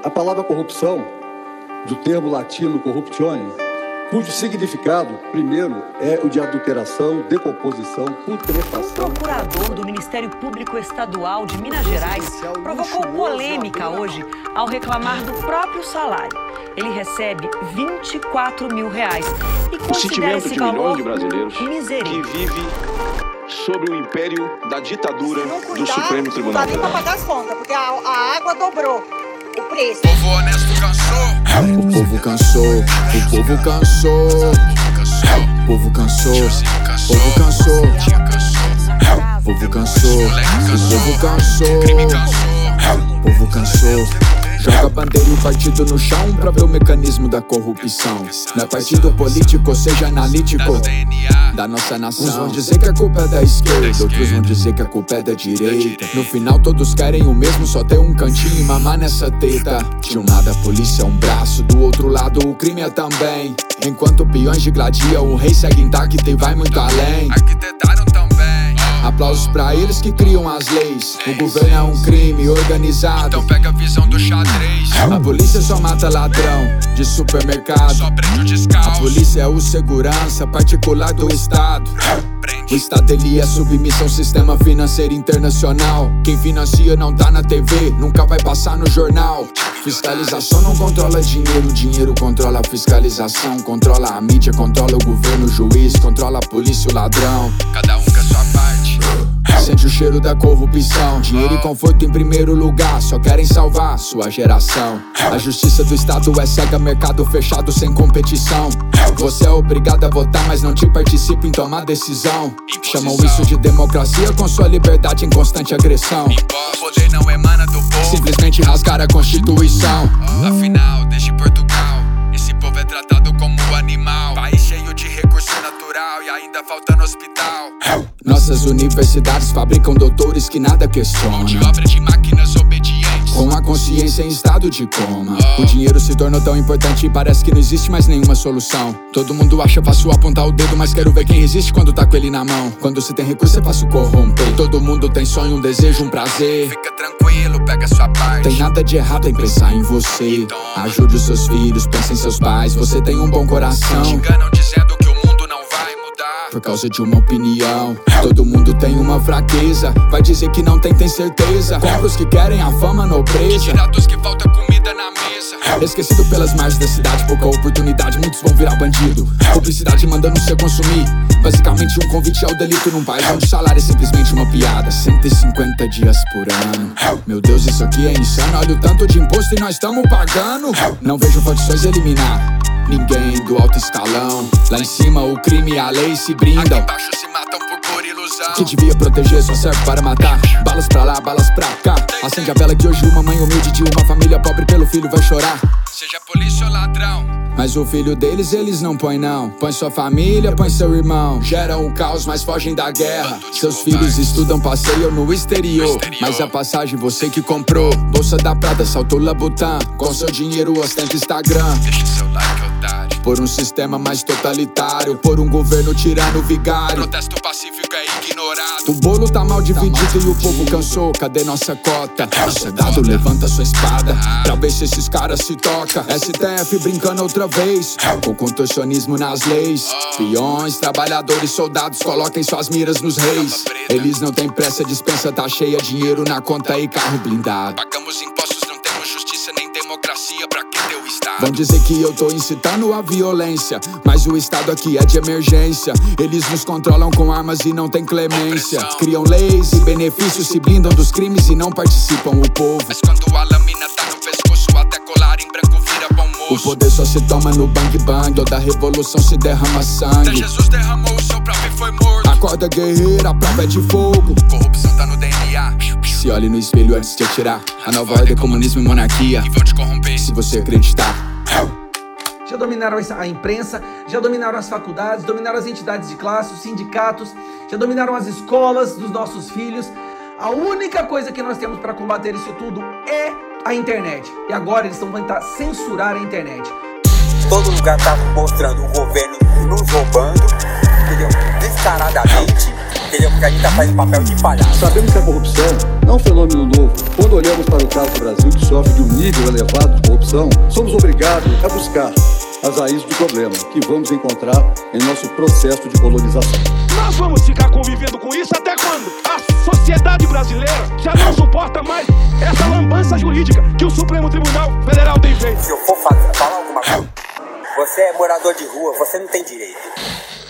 A palavra corrupção, do termo latino corruptione, cujo significado, primeiro, é o de adulteração, decomposição, putrefação. O procurador do Ministério Público Estadual de Minas Gerais provocou polêmica hoje ao reclamar do próprio salário. Ele recebe R$24 mil e considera esse valor de brasileiros miserável. Que vive sob o império da ditadura do Supremo Tribunal Federal. Não dá nem pra pagar as contas, porque a água dobrou o preço. O povo honesto cansou. O povo cansou. O povo cansou. O povo cansou. O povo cansou. O povo cansou. O povo cansou. O povo cansou. Joga a bandeira e o partido no chão pra ver o mecanismo da corrupção. Não é partido político, seja analítico da nossa nação. Uns vão dizer que a culpa é da esquerda, outros vão dizer que a culpa é da direita. No final todos querem o mesmo, só tem um cantinho e mamar nessa teta. De um lado a polícia é um braço, do outro lado o crime é também. Enquanto peões de gladia, o rei segue intacto e vai muito além. Arquitetaram também. Aplausos pra eles que criam as leis. O governo é um crime organizado, então pega a visão do xadrez. A polícia só mata ladrão de supermercado, só prende o descalço. A polícia é o segurança particular do Estado. O Estado ele é submissão ao sistema financeiro internacional. Quem financia não tá na TV, nunca vai passar no jornal. Fiscalização não controla dinheiro, dinheiro controla a fiscalização. Controla a mídia, controla o governo, o juiz, controla a polícia, o ladrão. Cada um com a sua parte. Sente o cheiro da corrupção. Dinheiro e conforto em primeiro lugar, só querem salvar sua geração. A justiça do Estado é cega, mercado fechado sem competição. Você é obrigado a votar, mas não te participa em tomar decisão. Chamam isso de democracia com sua liberdade em constante agressão. O poder não emana do povo, simplesmente rasgar a Constituição. Afinal, desde Portugal, esse povo é tratado como animal. País cheio de recurso natural e ainda falta no hospital. Nossas universidades fabricam doutores que nada questionam. De obra de máquinas obedientes, com a consciência em estado de coma. O dinheiro se tornou tão importante e parece que não existe mais nenhuma solução. Todo mundo acha fácil apontar o dedo, mas quero ver quem resiste quando tá com ele na mão. Quando se tem recurso é fácil corromper. Todo mundo tem sonho, um desejo, um prazer. Fica tranquilo, pega sua parte. Tem nada de errado em pensar em você. Ajude os seus filhos, pense em seus pais. Você tem um bom coração. Te enganam dizendo que o mundo não vai mudar por causa de uma opinião. Todo mundo tem uma fraqueza, vai dizer que não tem certeza. Compra os que querem a fama, nobreza. Que dirá dos que falta comida na mesa. Esquecido pelas margens da cidade, pouca oportunidade, muitos vão virar bandido. Publicidade mandando você consumir, basicamente um convite ao delito num país onde o salário é simplesmente uma piada. 150 dias por ano, meu Deus, isso aqui é insano. Olha o tanto de imposto e nós estamos pagando. Não vejo condições de eliminar ninguém do alto escalão. Lá em cima o crime e a lei se brindam, aqui embaixo se matam por ilusão. Que devia proteger só serve para matar. Balas pra lá, balas pra cá. Acende a vela que hoje uma mãe humilde de uma família pobre pelo filho vai chorar. Seja polícia ou ladrão, mas o filho deles eles não põem não. Põe sua família, põe seu irmão. Geram um caos, mas fogem da guerra. Seus filhos estudam, passeiam no exterior, mas a passagem você que comprou. Bolsa da Prada, saltou Labutan. Com seu dinheiro ostenta Instagram. Deixa o seu like, otário. Por um sistema mais totalitário, por um governo tirano vigário. Protesto pacífico é ignorado. O bolo tá mal dividido e o povo cansou. Cadê nossa cota? Soldado, levanta sua espada pra ver se esses caras se tocam. STF brincando outra vez, com contorcionismo nas leis. Peões, trabalhadores, soldados, coloquem suas miras nos reis. Eles não têm pressa, dispensa tá cheia, dinheiro na conta e carro blindado. Pagamos impostos, não temos justiça nem democracia, pra que ter o Estado? Vão dizer que eu tô incitando a violência, mas o Estado aqui é de emergência. Eles nos controlam com armas e não tem clemência. Criam leis e benefícios, se blindam dos crimes e não participam o povo. Mas quando a lâmina tá no pescoço, até colar em branco vira bom moço. O poder só se toma no bang bang, toda revolução se derrama sangue. Até Jesus derramou o seu próprio e foi morto. Acorda guerreira, a prova é de fogo. Corrupção tá no DNA. Se olhe no espelho antes de atirar. A nova ordem é comunismo e monarquia, e vão te corromper se você acreditar. Já dominaram a imprensa, já dominaram as faculdades, dominaram as entidades de classe, os sindicatos, já dominaram as escolas dos nossos filhos. A única coisa que nós temos para combater isso tudo é a internet. E agora eles estão tentar censurar a internet. Todo lugar tá mostrando o governo nos roubando, entendeu? Descaradamente. entendeu? Porque a gente tá fazendo papel de palhaço. Sabemos que a corrupção não é um fenômeno novo. Quando olhamos para o caso do Brasil, que sofre de um nível elevado de corrupção, somos obrigados a buscar as raízes do problema, que vamos encontrar em nosso processo de colonização. Nós vamos ficar convivendo com isso até quando? A sociedade brasileira já não suporta mais essa lambança jurídica que o Supremo Tribunal Federal tem feito. Se eu for falar alguma coisa, você é morador de rua, você não tem direito.